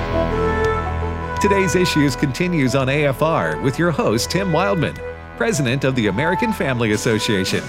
Today's Issues continues on AFR with your host, Tim Wildman, President of the American Family Association.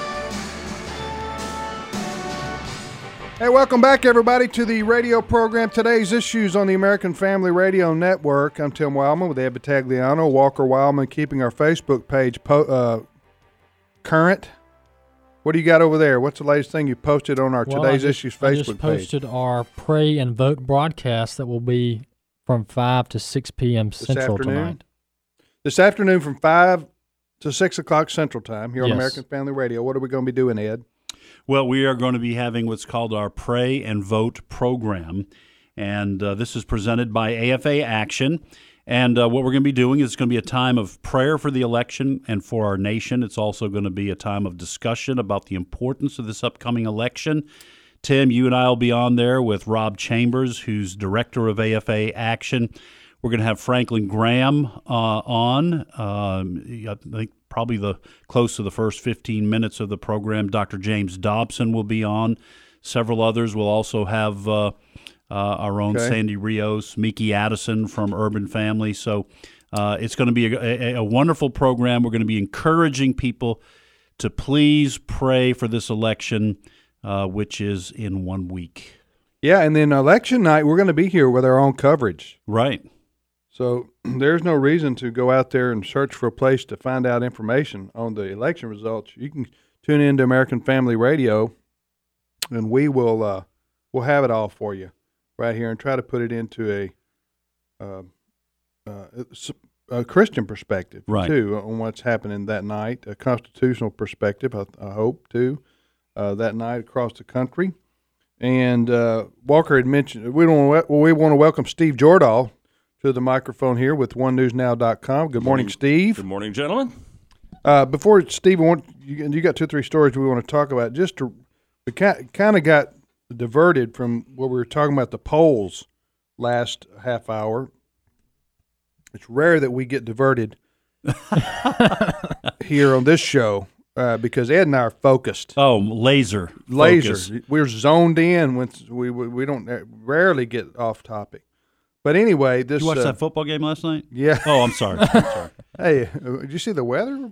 Hey, welcome back, everybody, to the radio program. Today's Issues on the American Family Radio Network. I'm Tim Wildman with Ed Battagliano, Walker Wildman, keeping our Facebook page current. What do you got over there? What's the latest thing you posted on our Today's Issues Facebook page? I just posted our Pray and Vote broadcast that will be from 5 to 6 p.m. Central tonight. This afternoon from 5 to 6 o'clock Central Time here on American Family Radio. What are we going to be doing, Ed? Well, we are going to be having what's called our Pray and Vote program, and this is presented by AFA Action. And what we're going to be doing is it's going to be a time of prayer for the election and for our nation. It's also going to be a time of discussion about the importance of this upcoming election. Tim, you and I will be on there with Rob Chambers, who's director of AFA Action. We're going to have Franklin Graham on. I think probably close to the first 15 minutes of the program. Dr. James Dobson will be on. Several others. We'll also have our own Sandy Rios, Miki Addison from Urban Family. So it's going to be a wonderful program. We're going to be encouraging people to please pray for this election, which is in 1 week. Yeah, and then election night, we're going to be here with our own coverage. Right. So there's no reason to go out there and search for a place to find out information on the election results. You can tune in to American Family Radio, and we'll have it all for you right here and try to put it into a Christian perspective, too, on what's happening that night, a constitutional perspective, I hope, too. That night across the country. And Walker had mentioned we want to welcome Steve Jordahl to the microphone here with OneNewsNow.com. Good morning, Steve. Good morning, gentlemen. Before Steve, you got 2 or 3 stories we want to talk about. We kind of got diverted from what we were talking about the polls last half hour. It's rare that we get diverted here on this show. Because Ed and I are focused. Oh, laser. Focus. We're zoned in when we don't rarely get off topic. But anyway, this. You watched that football game last night? Yeah. Oh, I'm sorry. Hey, did you see the weather?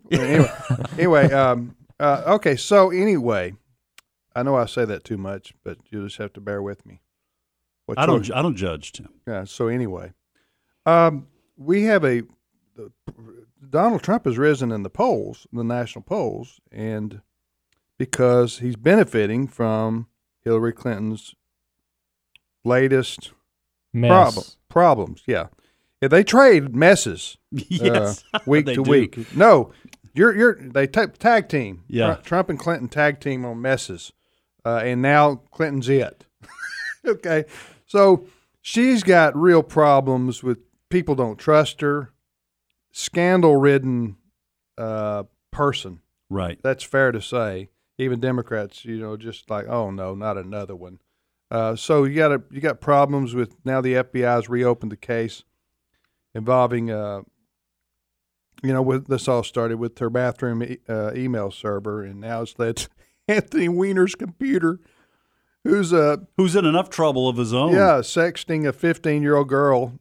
Okay. So anyway, I know I say that too much, but you just have to bear with me. I don't judge, Tim. Yeah. So anyway, we have Donald Trump has risen in the polls, the national polls, and because he's benefiting from Hillary Clinton's latest problems. Yeah, they trade messes. Yes, week to week. No, they tag team. Yeah, Trump and Clinton tag team on messes, and now Clinton's it. Okay, so she's got real problems with people don't trust her. Scandal-ridden person. Right. That's fair to say. Even Democrats, just like, oh no, not another one. So you got problems with now the FBI's reopened the case involving this all started with her bathroom email server, and now it's led to Anthony Weiner's computer, who's in enough trouble of his own. Yeah, sexting a 15-year-old girl.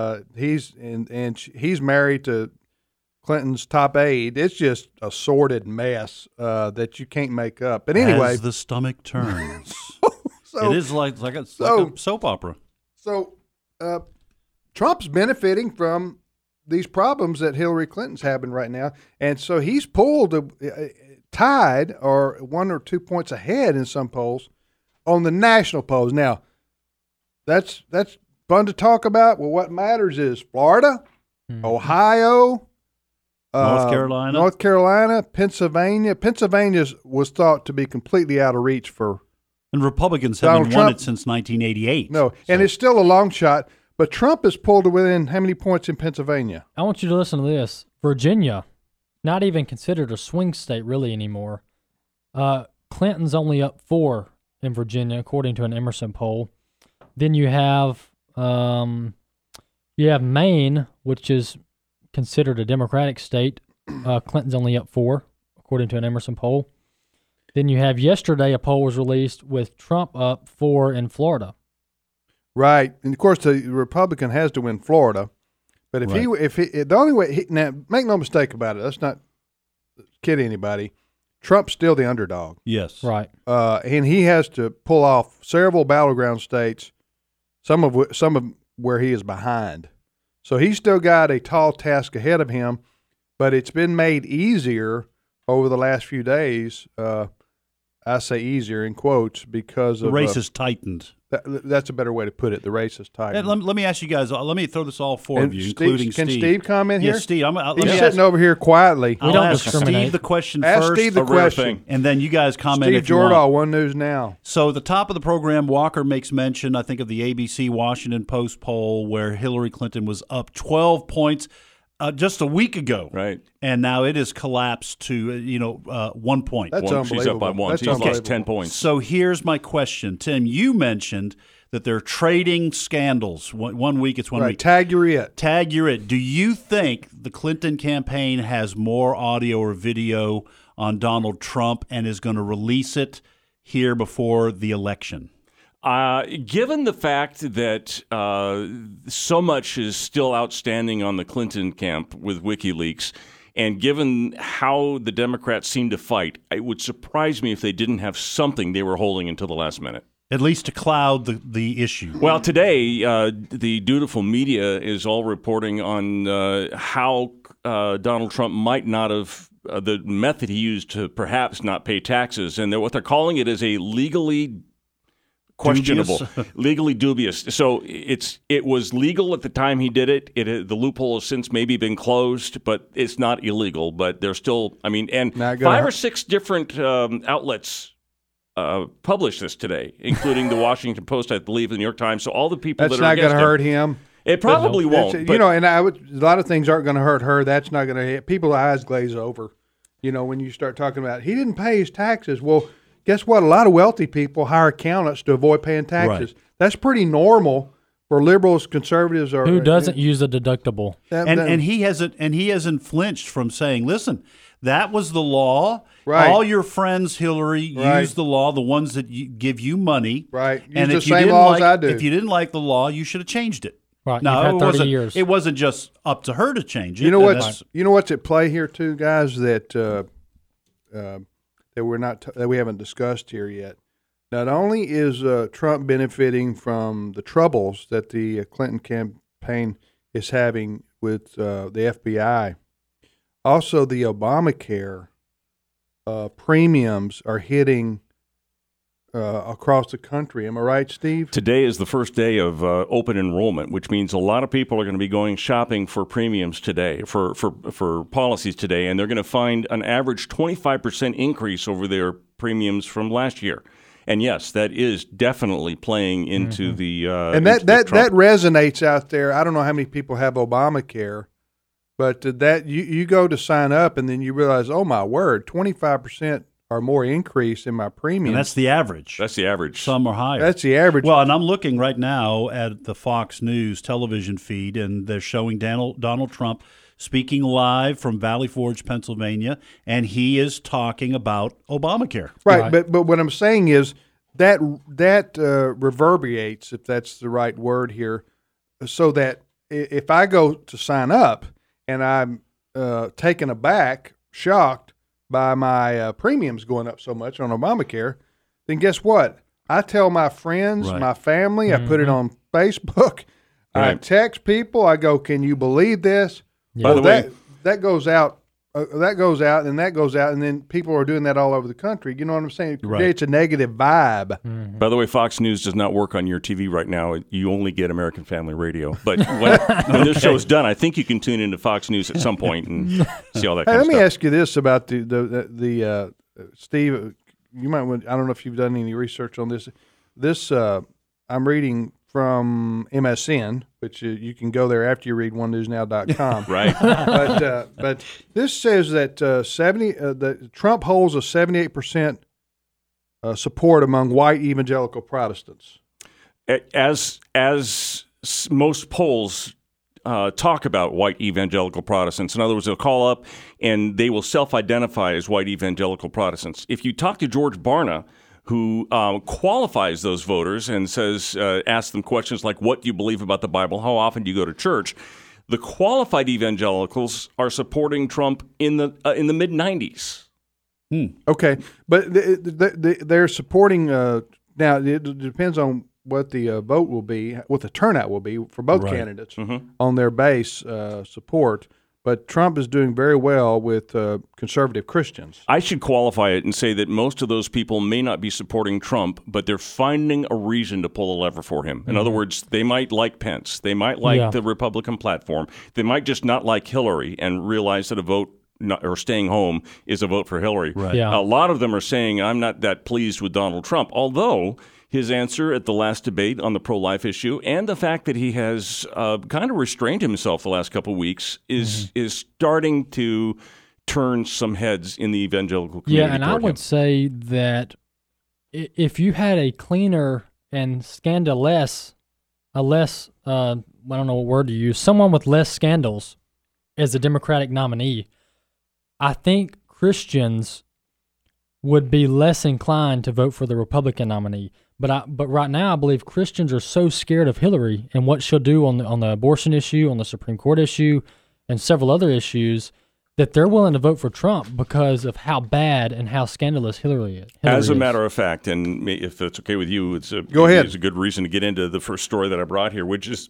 He's married to Clinton's top aide. It's just a sordid mess that you can't make up. But anyway, as the stomach turns, it is like a soap opera. So Trump's benefiting from these problems that Hillary Clinton's having right now, and so he's pulled tied or 1 or 2 points ahead in some polls on the national polls. Now, that's fun to talk about. Well, what matters is Florida, Ohio, North Carolina, Pennsylvania. Pennsylvania was thought to be completely out of reach for and Republicans haven't won it since 1988. No, and it's still a long shot. But Trump has pulled it within how many points in Pennsylvania? I want you to listen to this. Virginia, not even considered a swing state really anymore. Clinton's only up 4 in Virginia, according to an Emerson poll. Then you have Maine, which is considered a Democratic state. Clinton's only up 4, according to an Emerson poll. Then you have yesterday a poll was released with Trump up 4 in Florida. Right, and of course the Republican has to win Florida, but if the only way now make no mistake about it, let's not kid anybody. Trump's still the underdog. Yes. Right. And he has to pull off several battleground states, some of where he is behind. So he's still got a tall task ahead of him, but it's been made easier over the last few days. I say easier in quotes because the race has tightened. That's a better way to put it. The race has tightened. Let me ask you guys. Let me throw this all four of you, Steve, including Steve. Can Steve comment here? Yes, Steve. He's sitting over here quietly. I'll ask Steve the question first. Ask Steve the question. And then you guys comment Steve if you want. Jordahl, One News Now. So at the top of the program, Walker makes mention, I think, of the ABC Washington Post poll where Hillary Clinton was up 12 points just a week ago. Right. And now it has collapsed to, 1 point. That's unbelievable. She's up by one. That's She's lost 10 points. So here's my question. Tim, you mentioned that they're trading scandals. 1 week, it's 1 week. Tag you're it. Tag you're it. Do you think the Clinton campaign has more audio or video on Donald Trump and is going to release it here before the election? Given the fact that so much is still outstanding on the Clinton camp with WikiLeaks, and given how the Democrats seem to fight, it would surprise me if they didn't have something they were holding until the last minute. At least to cloud the issue. Well, today, the dutiful media is all reporting on how Donald Trump might not have, the method he used to perhaps not pay taxes, and what they're calling it is a legally questionable, legally dubious. So it was legal at the time he did it. The loophole has since maybe been closed, but it's not illegal. But there's still, and 5 or 6 different outlets published this today, including the Washington Post, I believe, the New York Times. So all the people that's that are not going to hurt him. It probably won't. And a lot of things aren't going to hurt her. That's not going to hit people's eyes glaze over. When you start talking about he didn't pay his taxes. Well, guess what? A lot of wealthy people hire accountants to avoid paying taxes. Right. That's pretty normal for liberals, conservatives, or who doesn't use a deductible. And he hasn't flinched from saying, "Listen, that was the law. Right. All your friends, Hillary, use the law. The ones that give you money. Right. Use and the if you same didn't laws I do. If you didn't like the law, you should have changed it. Right. No, You've had 30 years. It wasn't just up to her to change it. You know what's at play here too, guys, that that we haven't discussed here yet. Not only is Trump benefiting from the troubles that the Clinton campaign is having with the FBI, also the Obamacare premiums are hitting across the country. Am I right, Steve? Today is the first day of open enrollment, which means a lot of people are going to be going shopping for premiums today, for policies today, and they're going to find an average 25% increase over their premiums from last year. And yes, that is definitely playing into the and that resonates out there. I don't know how many people have Obamacare, but that you go to sign up and then you realize, oh my word, 25% or more increase in my premium. And that's the average. That's the average. Some are higher. That's the average. Well, and I'm looking right now at the Fox News television feed, and they're showing Donald Trump speaking live from Valley Forge, Pennsylvania, and he is talking about Obamacare. Right. But what I'm saying is that reverberates, if that's the right word here, so that if I go to sign up and I'm taken aback, shocked by my premiums going up so much on Obamacare, then guess what? I tell my friends, my family, I put it on Facebook, I text people, I go, can you believe this? By the way, that goes out, and that goes out, and then people are doing that all over the country. You know what I'm saying? It creates a negative vibe. By the way, Fox News does not work on your TV right now. You only get American Family Radio. But when this show's done, I think you can tune into Fox News at some point and see all that kind of stuff. Let me ask you this about the Steve. You might. I don't know if you've done any research on this. This I'm reading from MSN, which you can go there after you read onenewsnow.com. Right. But this says that that Trump holds a 78% support among white evangelical Protestants. As most polls talk about white evangelical Protestants. In other words, they'll call up and they will self-identify as white evangelical Protestants. If you talk to George Barna, who qualifies those voters and says, asks them questions like, what do you believe about the Bible? How often do you go to church? The qualified evangelicals are supporting Trump in the mid-90s. Okay, but they're supporting. Now it depends on what the vote will be, what the turnout will be for both candidates on their base support. But Trump is doing very well with conservative Christians. I should qualify it and say that most of those people may not be supporting Trump, but they're finding a reason to pull a lever for him. In other words, they might like Pence. They might like the Republican platform. They might just not like Hillary and realize that a vote or staying home is a vote for Hillary. Right. Yeah. A lot of them are saying, I'm not that pleased with Donald Trump, although his answer at the last debate on the pro-life issue and the fact that he has kind of restrained himself the last couple of weeks is starting to turn some heads in the evangelical community. Yeah, and I would say that if you had a cleaner and scandalous, I don't know what word to use, someone with less scandals as a Democratic nominee, I think Christians would be less inclined to vote for the Republican nominee. But right now, I believe Christians are so scared of Hillary and what she'll do on the abortion issue, on the Supreme Court issue, and several other issues, that they're willing to vote for Trump because of how bad and how scandalous Hillary is. As a matter of fact, and if it's okay with you, Go ahead. It's a good reason to get into the first story that I brought here, which is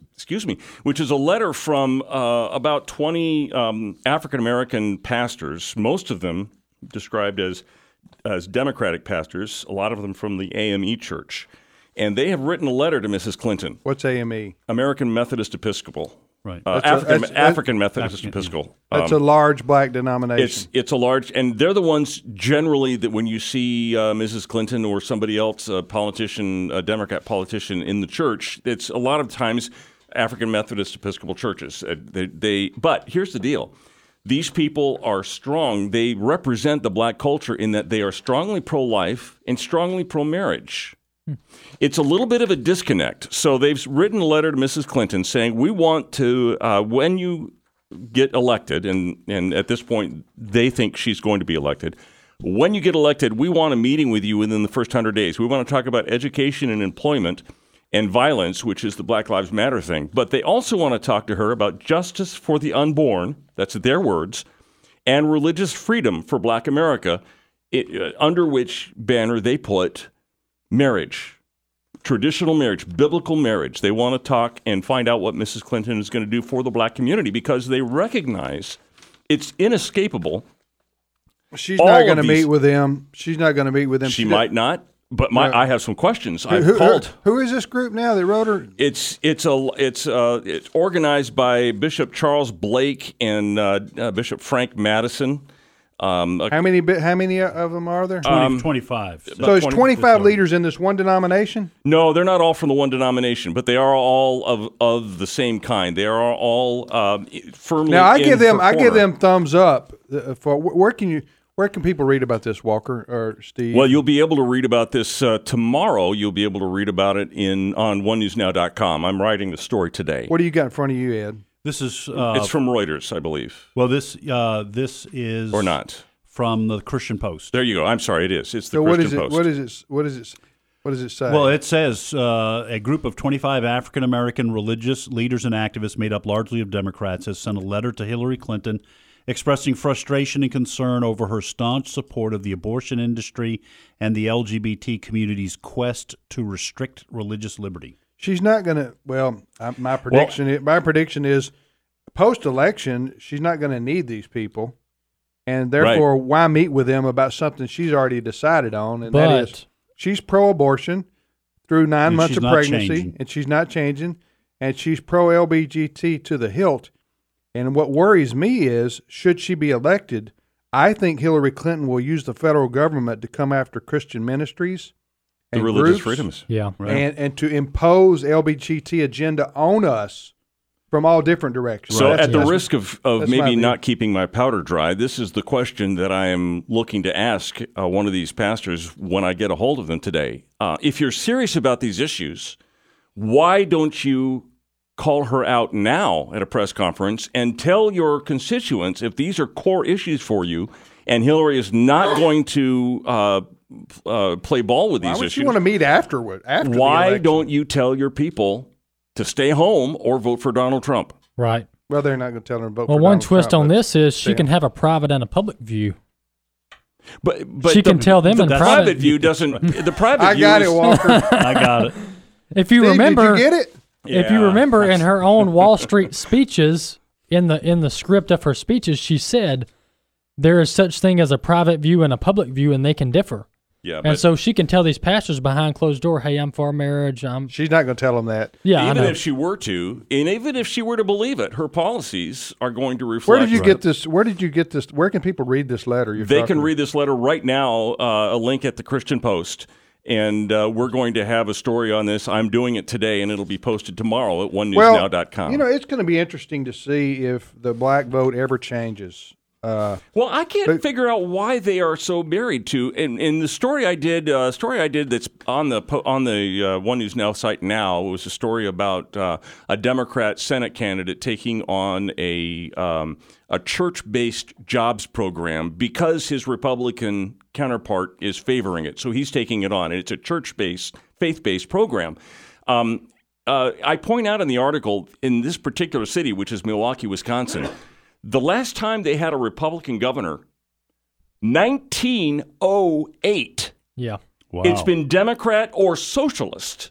a letter from about 20 African American pastors, most of them described as Democratic pastors, a lot of them from the AME Church, and they have written a letter to Mrs. Clinton. What's AME? American Methodist Episcopal. Right. African Methodist Episcopal. That's a large black denomination. It's a large, and they're the ones generally that when you see Mrs. Clinton or somebody else, a politician, a Democrat politician in the church, it's a lot of times African Methodist Episcopal churches. But here's the deal. These people are strong. They represent the black culture in that they are strongly pro-life and strongly pro-marriage. It's a little bit of a disconnect. So they've written a letter to Mrs. Clinton saying, we want to, when you get elected, and at this point they think she's going to be elected, when you get elected, we want a meeting with you within the first 100 days. We want to talk about education and employment and violence, which is the Black Lives Matter thing. But they also want to talk to her about justice for the unborn, that's their words, and religious freedom for black America, under which banner they put marriage, traditional marriage, biblical marriage. They want to talk and find out what Mrs. Clinton is going to do for the black community because they recognize it's inescapable. She's not going to meet with them. She's not going to meet with them. She might not. But I have some questions. I've called. Who is this group now that wrote her? It's organized by Bishop Charles Blake and Bishop Frank Madison. How many of them are there? 25. So there's 25 leaders in this one denomination? No, they're not all from the one denomination, but they are all of the same kind. They are all firmly. Now I give them thumbs up for Where can people read about this, Walker or Steve? Well, you'll be able to read about this tomorrow. You'll be able to read about it on onenewsnow.com. I'm writing the story today. What do you got in front of you, Ed? This is it's from Reuters, I believe. Well, this is or not from the Christian Post. There you go. I'm sorry, it is. It's the Christian Post. What does it say? Well, it says a group of 25 African American religious leaders and activists, made up largely of Democrats, has sent a letter to Hillary Clinton expressing frustration and concern over her staunch support of the abortion industry and the LGBT community's quest to restrict religious liberty. She's not going to. Well, my prediction is, post-election, she's not going to need these people, and therefore, why meet with them about something she's already decided on? And that is, she's pro-abortion through 9 months of pregnancy, and she's not changing, and she's pro-LGBT to the hilt. And what worries me is, should she be elected, I think Hillary Clinton will use the federal government to come after Christian ministries and the religious groups, freedoms, and to impose LGBT agenda on us from all different directions. So, at the risk of maybe not keeping my powder dry, this is the question that I am looking to ask one of these pastors when I get a hold of them today. If you're serious about these issues, why don't you call her out now at a press conference and tell your constituents if these are core issues for you and Hillary is not going to play ball with these Why would issues. you want to meet afterward? After the Why election? don't you tell your people to stay home or vote for Donald Trump? Right. Well, they're not going to tell them to vote Well, for one Donald twist Trump, on but this is she stay can home. have a private and a public view. But She can tell them in the private. private view doesn't. The private I view got is, it, Walker. I got it. If you Steve, remember, did you get it? if you Yeah. remember in her own Wall Street speeches, in the script of her speeches, she said there is such thing as a private view and a public view, and they can differ. Yeah, And but so she can tell these pastors behind closed door, "Hey, I'm for marriage. She's not going to tell them that. Yeah, I even know. if she were to, and even if she were to believe it, her policies are going to reflect. Where did you get this? Where did you get this? Where can people read this letter? They can read this letter right now, a link at the Christian Post. And we're going to have a story on this. I'm doing it today, and it'll be posted tomorrow at onenewsnow.com. You know, it's going to be interesting to see if the black vote ever changes. Well, I can't figure out why they are so married to. In the story I did that's on the One News Now site now was a story about a Democrat Senate candidate taking on a church-based jobs program because his Republican counterpart is favoring it. So he's taking it on, and it's a church-based, faith-based program. I point out in the article, in this particular city, which is Milwaukee, Wisconsin, the last time they had a Republican governor, 1908. Yeah. Wow. It's been Democrat or socialist,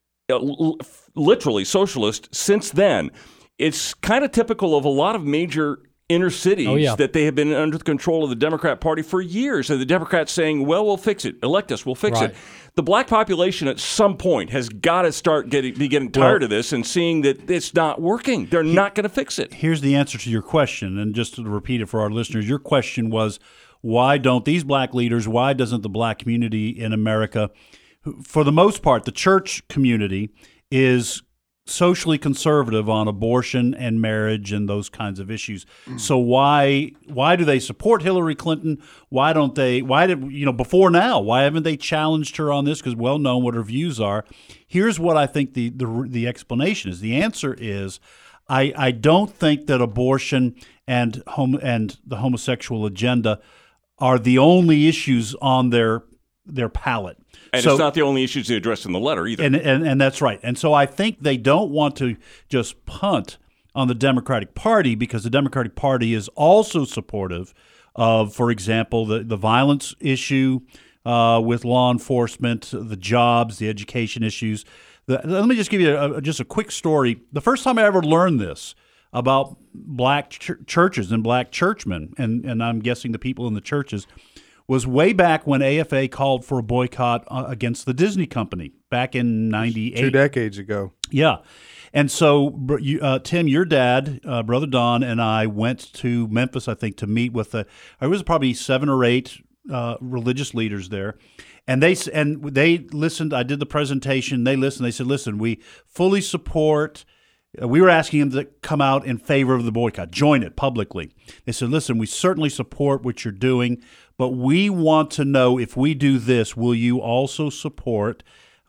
literally socialist, since then. It's kind of typical of a lot of major inner cities that they have been under the control of the Democrat Party for years. And the Democrats saying, well, we'll fix it. Elect us. We'll fix it. The black population at some point has got to start getting tired of this and seeing that it's not working. They're not going to fix it. Here's the answer to your question, and just to repeat it for our listeners, your question was, why don't these black leaders, why doesn't the black community in America, for the most part, the church community is socially conservative on abortion and marriage and those kinds of issues. So why do they support Hillary Clinton? Why before now, why haven't they challenged her on this? Because well known what her views are. Here's what I think the explanation is. The answer is I don't think that abortion and the homosexual agenda are the only issues on their palette. And it's not the only issues they address in the letter either. And that's right. And so I think they don't want to just punt on the Democratic Party because the Democratic Party is also supportive of, for example, the violence issue with law enforcement, the jobs, the education issues. Let me just give you just a quick story. The first time I ever learned this about black churches and black churchmen, and I'm guessing the people in the churches, was way back when AFA called for a boycott against the Disney company back in 98. 2 decades ago. Yeah. And so, Tim, your dad, Brother Don, and I went to Memphis, I think, to meet with there was probably 7 or 8 religious leaders there. And they listened. I did the presentation. They listened. They said, listen, we fully support. We were asking them to come out in favor of the boycott, join it publicly. They said, listen, we certainly support what you're doing, but we want to know if we do this, will you also support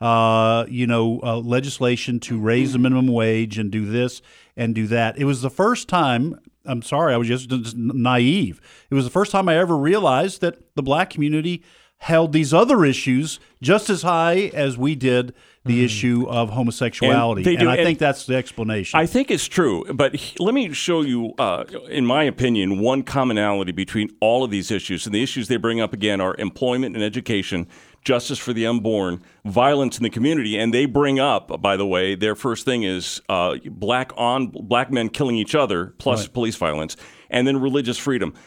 legislation to raise the minimum wage and do this and do that? It was the first time, I'm sorry, I was just naive. It was the first time I ever realized that the black community held these other issues just as high as we did the issue of homosexuality. And I think that's the explanation. I think it's true, but let me show you, in my opinion, one commonality between all of these issues. And the issues they bring up, again, are employment and education, justice for the unborn, violence in the community. And they bring up, by the way, their first thing is black men killing each other, plus police violence, and then religious freedom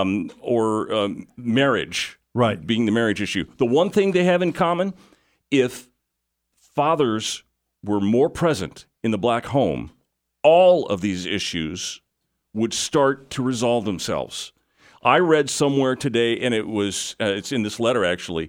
or marriage. Right. Being the marriage issue. The one thing they have in common, if fathers were more present in the black home, all of these issues would start to resolve themselves. I read somewhere today, and it's in this letter actually,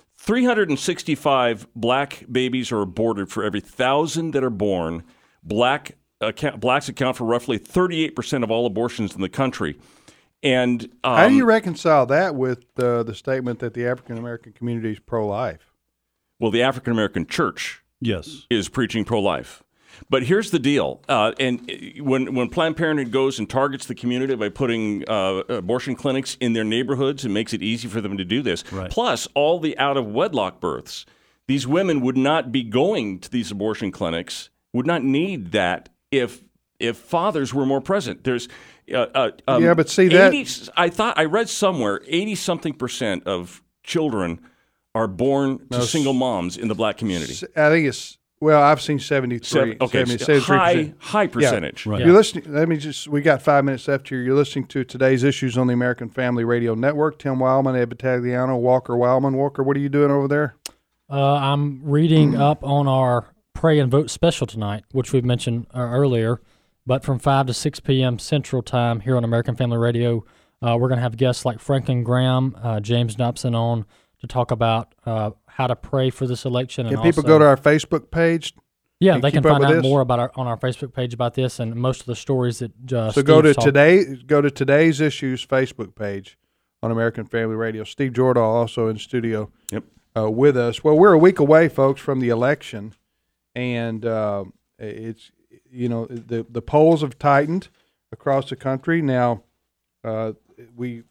365 black babies are aborted for every 1,000 that are born. Blacks account for roughly 38% of all abortions in the country. And how do you reconcile that with the statement that the African American community is pro-life? Well, the African American church is preaching pro-life. But here's the deal. And when Planned Parenthood goes and targets the community by putting abortion clinics in their neighborhoods and makes it easy for them to do this, plus all the out-of-wedlock births, these women would not be going to these abortion clinics, would not need that if fathers were more present. There's but see 80, I read somewhere 80-something% of children are born to single moms in the black community. I think it's I've seen 73. Okay, 73%. high percentage. Yeah. Right. You're listening. We got 5 minutes left here. You're listening to today's issues on the American Family Radio Network. Tim Wildman, Ed Battagliano, Walker Wildman. Walker, what are you doing over there? I'm reading up on our Pray and Vote special tonight, which we've mentioned earlier. But from 5 to 6 p.m. Central Time here on American Family Radio, we're going to have guests like Franklin Graham, James Dobson on to talk about how to pray for this election. Can people go to our Facebook page? Yeah, they can find out more about on our Facebook page about this and most of the stories that So go to today's issues Facebook page on American Family Radio. Steve Jordahl also in studio with us. Well, we're a week away, folks, from the election, and it's the polls have tightened across the country. Now, we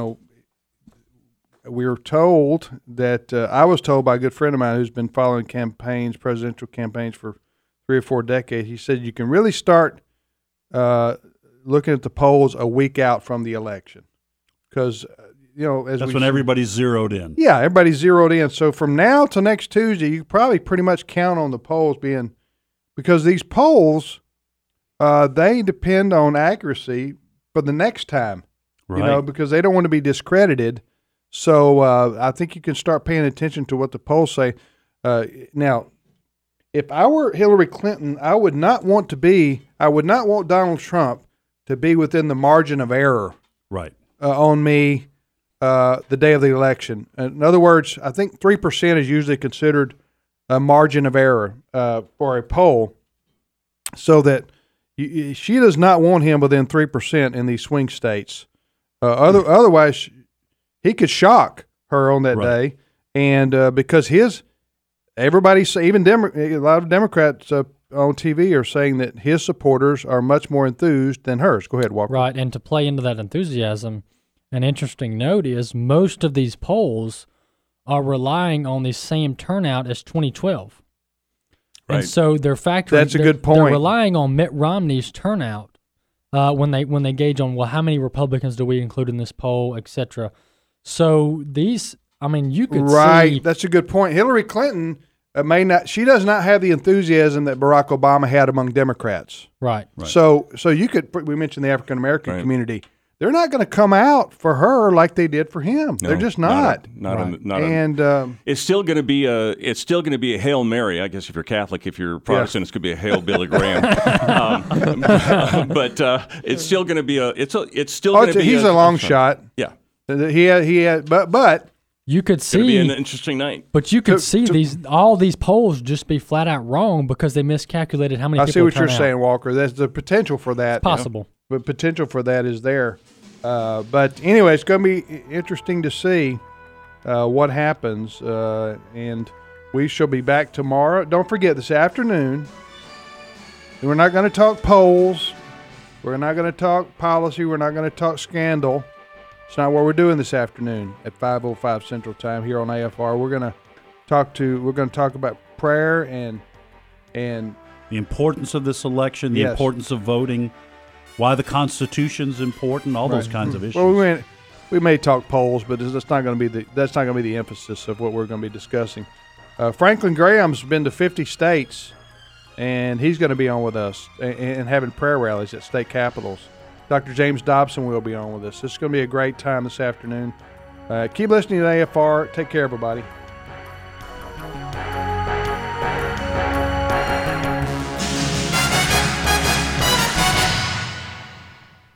were told that I was told by a good friend of mine who's been following presidential campaigns for 3 or 4 decades. He said you can really start looking at the polls a week out from the election because that's when everybody's zeroed in. Yeah, everybody's zeroed in. So from now till next Tuesday, you probably pretty much count on the polls being. Because these polls, they depend on accuracy for the next time, because they don't want to be discredited. So I think you can start paying attention to what the polls say. Now, if I were Hillary Clinton, I would not want Donald Trump to be within the margin of error on me the day of the election. In other words, I think 3% is usually considered a margin of error for a poll, so that she does not want him within 3% in these swing states. Otherwise, he could shock her on that day, and because everybody, even a lot of Democrats on TV are saying that his supporters are much more enthused than hers. Go ahead, Walker. Right, and to play into that enthusiasm, an interesting note is most of these polls are relying on the same turnout as 2012. Right. And so they're factoring. That's a good point. They're relying on Mitt Romney's turnout when they gauge on, how many Republicans do we include in this poll, et cetera. So you could see. Right, that's a good point. Hillary Clinton she does not have the enthusiasm that Barack Obama had among Democrats. Right. So we mentioned the African American community. They're not going to come out for her like they did for him. No, they're just not. It's still going to be a Hail Mary, I guess. If you're Catholic, if you're Protestant, it's going to be a Hail Billy Graham. But it's still going to be He's a long shot. Yeah. He had, but you could see it'll be an interesting night. But you could see all these polls just be flat out wrong because they miscalculated how many people. I see what you're saying, Walker. There's the potential for that. It's possible. But potential for that is there. But anyway, it's going to be interesting to see what happens. And we shall be back tomorrow. Don't forget, this afternoon, we're not going to talk polls. We're not going to talk policy. We're not going to talk scandal. It's not what we're doing this afternoon at 5:05 Central Time here on AFR. We're going to talk about prayer and the importance of this election, the importance of voting, why the Constitution's important, all those kinds of issues. Well, we may talk polls, but that's not going to be the emphasis of what we're going to be discussing. Franklin Graham's been to 50 states, and he's going to be on with us and having prayer rallies at state capitals. Dr. James Dobson will be on with us. This is going to be a great time this afternoon. Keep listening to AFR. Take care, everybody.